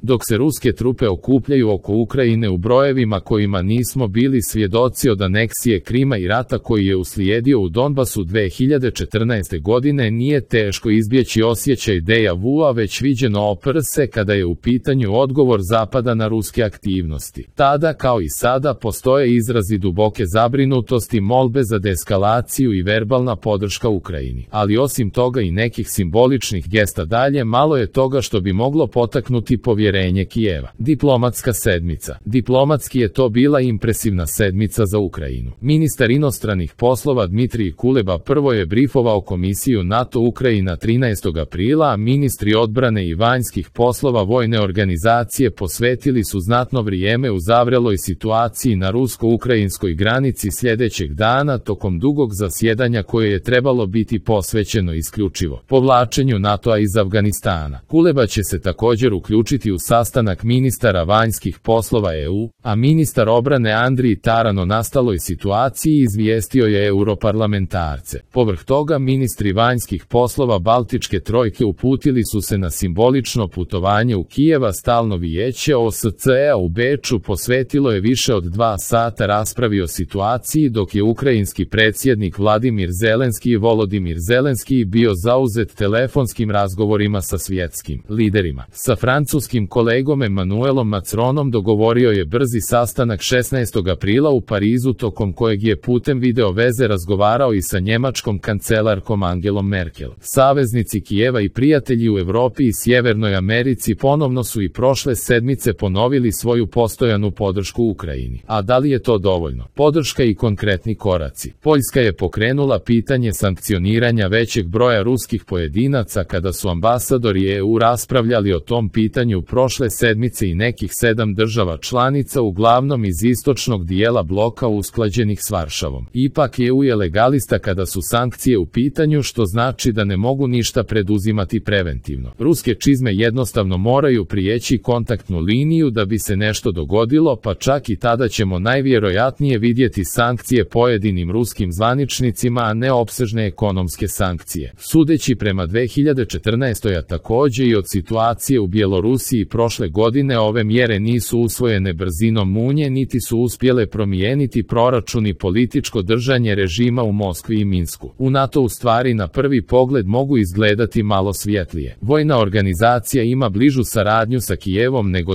Dok se ruske trupe okupljaju oko Ukrajine u brojevima kojima nismo bili svjedoci od aneksije Krima i rata koji je uslijedio u Donbasu 2014. godine, nije teško izbjeći osjećaj deja vua već viđeno o prse kada je u pitanju odgovor Zapada na ruske aktivnosti. Tada, kao i sada, postoje izrazi duboke zabrinutosti, molbe za deeskalaciju i verbalna podrška Ukrajini. Ali osim toga i nekih simboličnih gesta dalje, malo je toga što bi moglo potaknuti povjerenje Kijeva. Diplomatska sedmica. Diplomatski je to bila impresivna sedmica za Ukrajinu. Ministar inostranih poslova Dmitrij Kuleba prvo je brifovao komisiju NATO Ukrajina 13. aprila, a ministri odbrane i vanjskih poslova vojne organizacije posvetili su znatno vrijeme u zavreloj situaciji na rusko-ukrajinskoj granici sljedećeg dana tokom dugog zasjedanja koje je trebalo biti posvećeno isključivo povlačenju NATO-a iz Afganistana. Kuleba će se također uključiti u sastanak ministara vanjskih poslova EU, a ministar obrane Andrij Taran o nastaloj situaciji izvijestio je europarlamentarce. Povrh toga, ministri vanjskih poslova Baltičke trojke uputili su se na simbolično putovanje u Kijeva. Stalno vijeće OSCE-a u Beču posvetilo je više od 2 sata raspravi o situaciji, dok je ukrajinski predsjednik Vladimir Zelenski i Volodimir Zelenski bio zauzet telefonskim razgovorima sa svjetskim liderima. Sa francuskim kolegom Emmanuelom Macronom dogovorio je brzi sastanak 16. aprila u Parizu, tokom kojeg je putem video veze razgovarao i sa njemačkom kancelarkom Angelom Merkel. Saveznici Kijeva i prijatelji u Europi i Sjevernoj Americi ponovno su i prošle sedmice ponovili svoju postojanu podršku Ukrajini. A da li je to dovoljno? Podrška i konkretni koraci. Poljska je pokrenula pitanje sankcioniranja većeg broja ruskih pojedinaca kada su ambasadori EU raspravljali o tom pitanju prošle sedmice i nekih 7 država članica, uglavnom iz istočnog dijela bloka usklađenih s Varšavom. Ipak EU je legalista kada su sankcije u pitanju, što znači da ne mogu ništa preduzimati preventivno. Ruske čizme jednostavno moraju prijeći kontaktnu liniju da bi se nešto dogodilo, pa čak i tada ćemo najvjerojatnije vidjeti sankcije pojedinim ruskim zvaničnicima, a ne opsežne ekonomske sankcije. Sudeći prema 2014. a također i od situacije u Bjelorusiji prošle godine, ove mjere nisu usvojene brzinom munje, niti su uspjele promijeniti proračun i političko držanje režima u Moskvi i Minsku. U NATO u stvari na prvi pogled mogu izgledati malo svjetlije. Vojna organizacija ima bližu saradnju sa Kijevom nego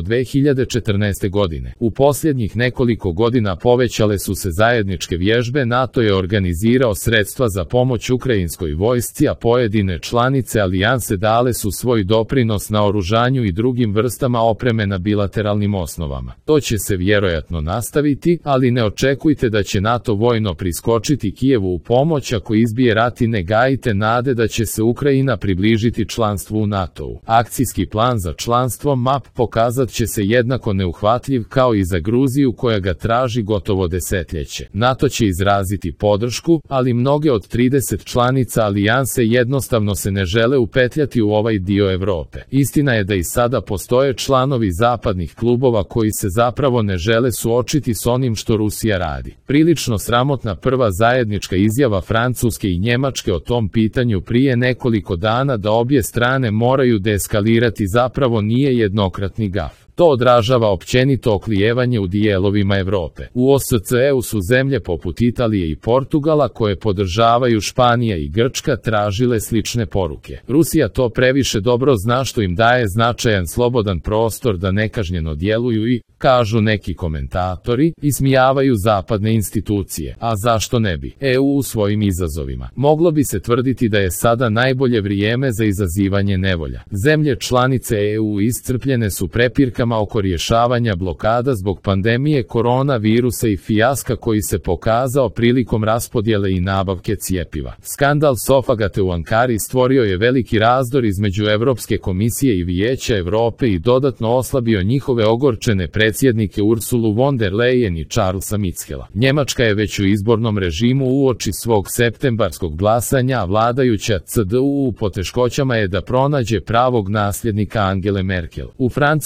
2014. godine. U posljednjih nekoliko godina povećale su se zajedničke vježbe, NATO je organizirao sredstva za pomoć ukrajinskoj vojsci, a pojedine članice alijanse dale su svoj doprinos na oružanju i drugim vrstama opreme na bilateralnim osnovama. To će se vjerojatno nastaviti, ali ne očekujte da će NATO vojno priskočiti Kijevu u pomoć ako izbije rat i ne gajite nade da će se Ukrajina približiti članstvu u NATO-u. Akcijski plan za članstvo MAP pokazat će se jednako neuhvatljiv kao i za Gruziju koja ga traži gotovo desetljeće. NATO će izraziti podršku, ali mnoge od 30 članica alijanse jednostavno se ne žele upetljati u ovaj dio Europe. Istina je da i sada postoje članovi zapadnih klubova koji se zapravo ne žele suočiti s onim što Rusija radi. Prilično sramotna prva zajednička izjava Francuske i Njemačke o tom pitanju prije nekoliko dana da obje strane moraju deeskalirati zapravo nije jednokratni gaf. To odražava općenito oklijevanje u dijelovima Europe. U OSCE-u su zemlje poput Italije i Portugala koje podržavaju Španija i Grčka tražile slične poruke. Rusija to previše dobro zna, što im daje značajan slobodan prostor da nekažnjeno djeluju i, kažu neki komentatori, ismijavaju zapadne institucije. A zašto ne bi? EU u svojim izazovima. Moglo bi se tvrditi da je sada najbolje vrijeme za izazivanje nevolja. Zemlje članice EU iscrpljene su prepirkama oko rješavanja blokada zbog pandemije koronavirusa i fijaska koji se pokazao prilikom raspodjele i nabavke cjepiva. Skandal Sofagate u Ankari stvorio je veliki razdor između Europske komisije i Vijeća Europe i dodatno oslabio njihove ogorčene predsjednike Ursulu von der Leyen i Charlesa Michela. Njemačka je već u izbornom režimu uoči svog septembarskog glasanja, a vladajuća CDU u poteškoćama je da pronađe pravog nasljednika Angele Merkel. U Francuskoj će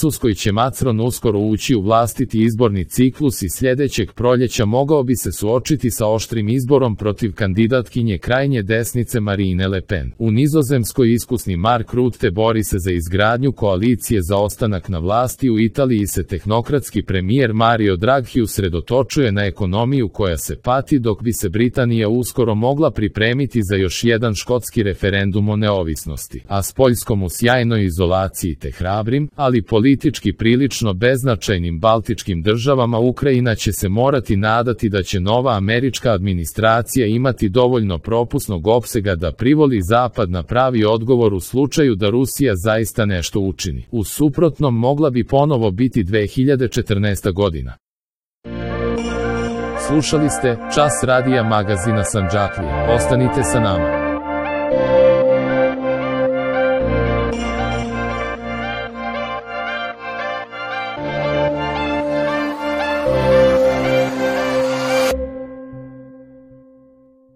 će Macron uskoro ući u vlastiti izborni ciklus i sljedećeg proljeća mogao bi se suočiti sa oštrim izborom protiv kandidatkinje krajnje desnice Marine Le Pen. U Nizozemskoj iskusni Mark Rutte bori se za izgradnju koalicije za ostanak na vlasti. U Italiji se tehnokratski premijer Mario Draghi usredotočuje na ekonomiju koja se pati, dok bi se Britanija uskoro mogla pripremiti za još jedan škotski referendum o neovisnosti, a s Poljskom u sjajnoj izolaciji te hrabrim, ali politički prilično beznačajnim baltičkim državama Ukrajina će se morati nadati da će nova američka administracija imati dovoljno propusnog opsega da privoli Zapad na pravi odgovor u slučaju da Rusija zaista nešto učini. U suprotnom mogla bi ponovo biti 2014. godina. Slušali ste Čas radija magazina Sandžaklija. Ostanite sa nama.